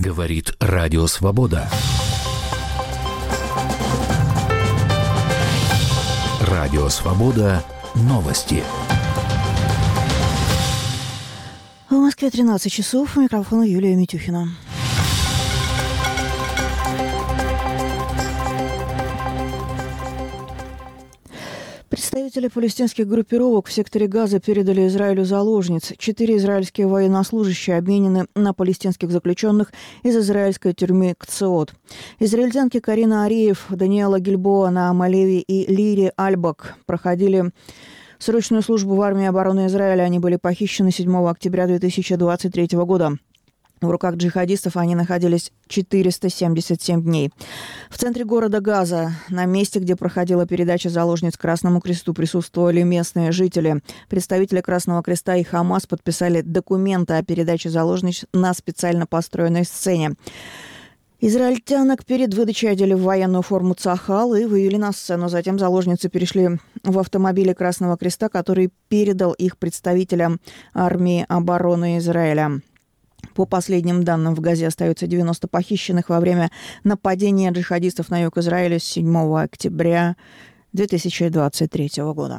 Говорит Радио Свобода. Радио Свобода. Новости. В Москве 13 часов. У микрофона Юлия Митюхина. Представители палестинских группировок в секторе Газа передали Израилю заложниц. 4 израильские военнослужащие обменены на палестинских заключенных из израильской тюрьмы Кциот. Израильтянки Карина Ариев, Даниэла Гильбоа, Наама Леви и Лири Альбак проходили срочную службу в армии обороны Израиля. Они были похищены 7 октября 2023 года. В руках джихадистов они находились 477 дней. В центре города Газа, на месте, где проходила передача заложниц Красному Кресту, присутствовали местные жители. Представители Красного Креста и Хамас подписали документы о передаче заложниц на специально построенной сцене. Израильтянок перед выдачей одели в военную форму цахал и вывели на сцену. Затем заложницы перешли в автомобили Красного Креста, который передал их представителям армии обороны Израиля. По последним данным, в Газе остается 90 похищенных во время нападения джихадистов на юг Израиля с 7 октября 2023 года.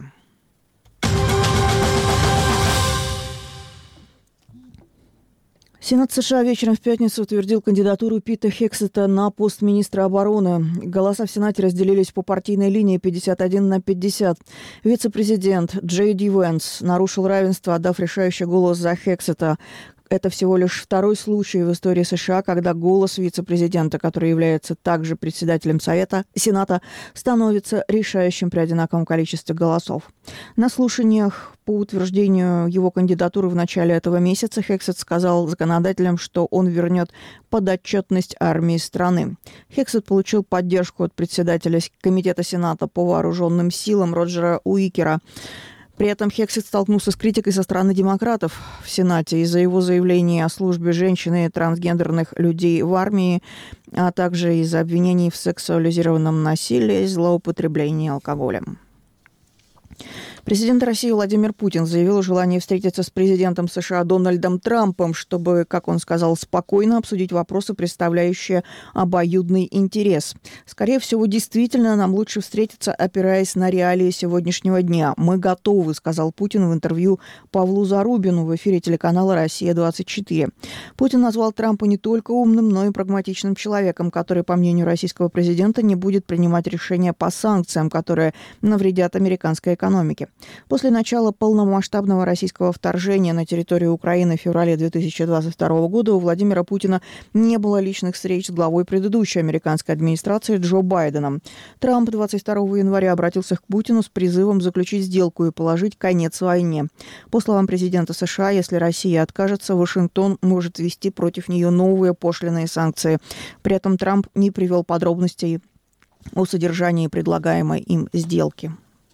Сенат США вечером в пятницу утвердил кандидатуру Пита Хексета на пост министра обороны. Голоса в Сенате разделились по партийной линии 51-50. Вице-президент Джей Ди Венс нарушил равенство, отдав решающий голос за Хексета. Это всего лишь второй случай в истории США, когда голос вице-президента, который является также председателем Сената, становится решающим при одинаковом количестве голосов. На слушаниях по утверждению его кандидатуры в начале этого месяца Хексет сказал законодателям, что он вернет подотчетность армии страны. Хексет получил поддержку от председателя Комитета Сената по вооруженным силам Роджера Уикера. При этом Хексет столкнулся с критикой со стороны демократов в Сенате из-за его заявлений о службе женщин и трансгендерных людей в армии, а также из-за обвинений в сексуализированном насилии и злоупотреблении алкоголем. Президент России Владимир Путин заявил о желании встретиться с президентом США Дональдом Трампом, чтобы, как он сказал, спокойно обсудить вопросы, представляющие обоюдный интерес. Скорее всего, действительно, нам лучше встретиться, опираясь на реалии сегодняшнего дня. Мы готовы, сказал Путин в интервью Павлу Зарубину в эфире телеканала «Россия-24». Путин назвал Трампа не только умным, но и прагматичным человеком, который, по мнению российского президента, не будет принимать решения по санкциям, которые навредят американской экономике. После начала полномасштабного российского вторжения на территорию Украины в феврале 2022 года у Владимира Путина не было личных встреч с главой предыдущей американской администрации Джо Байденом. Трамп 22 января обратился к Путину с призывом заключить сделку и положить конец войне. По словам президента США, если Россия откажется, Вашингтон может ввести против нее новые пошлинные санкции. При этом Трамп не привел подробностей о содержании предлагаемой им сделки.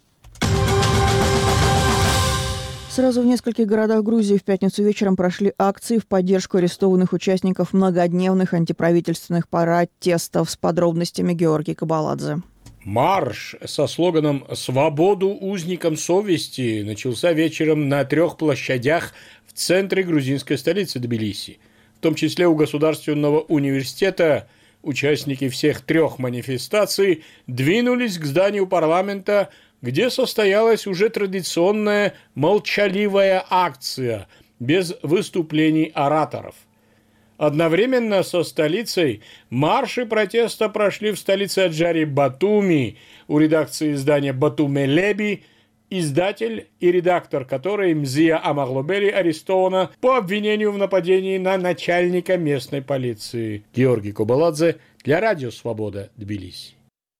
Сразу в нескольких городах Грузии в пятницу вечером прошли акции в поддержку арестованных участников многодневных антиправительственных протестов. С подробностями Георгий Кабаладзе. Марш со слоганом «Свободу узникам совести» начался вечером на 3 площадях в центре грузинской столицы Тбилиси. В том числе у Государственного университета участники всех 3 манифестаций двинулись к зданию парламента, где состоялась уже традиционная молчаливая акция без выступлений ораторов. Одновременно со столицей марши протеста прошли в столице Аджари Батуми, у редакции издания «Батуме Леби», издатель и редактор которой Мзия Амаглобели арестована по обвинению в нападении на начальника местной полиции. Георгий Кабаладзе для Радио Свобода, Тбилиси.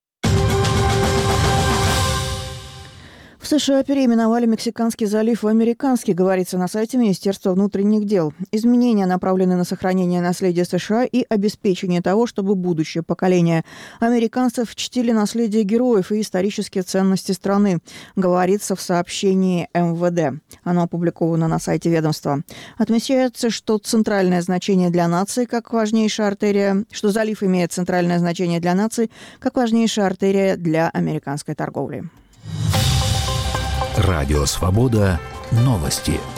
В США переименовали Мексиканский залив в Американский, говорится на сайте Министерства внутренних дел. Изменения направлены на сохранение наследия США и обеспечение того, чтобы будущее поколение американцев чтили наследие героев и исторические ценности страны, говорится в сообщении МВД. Оно опубликовано на сайте ведомства. Отмечается, что центральное значение для нации, как важнейшая артерия, что залив имеет центральное значение для нации, как важнейшая артерия для американской торговли. Радио Свобода. Новости.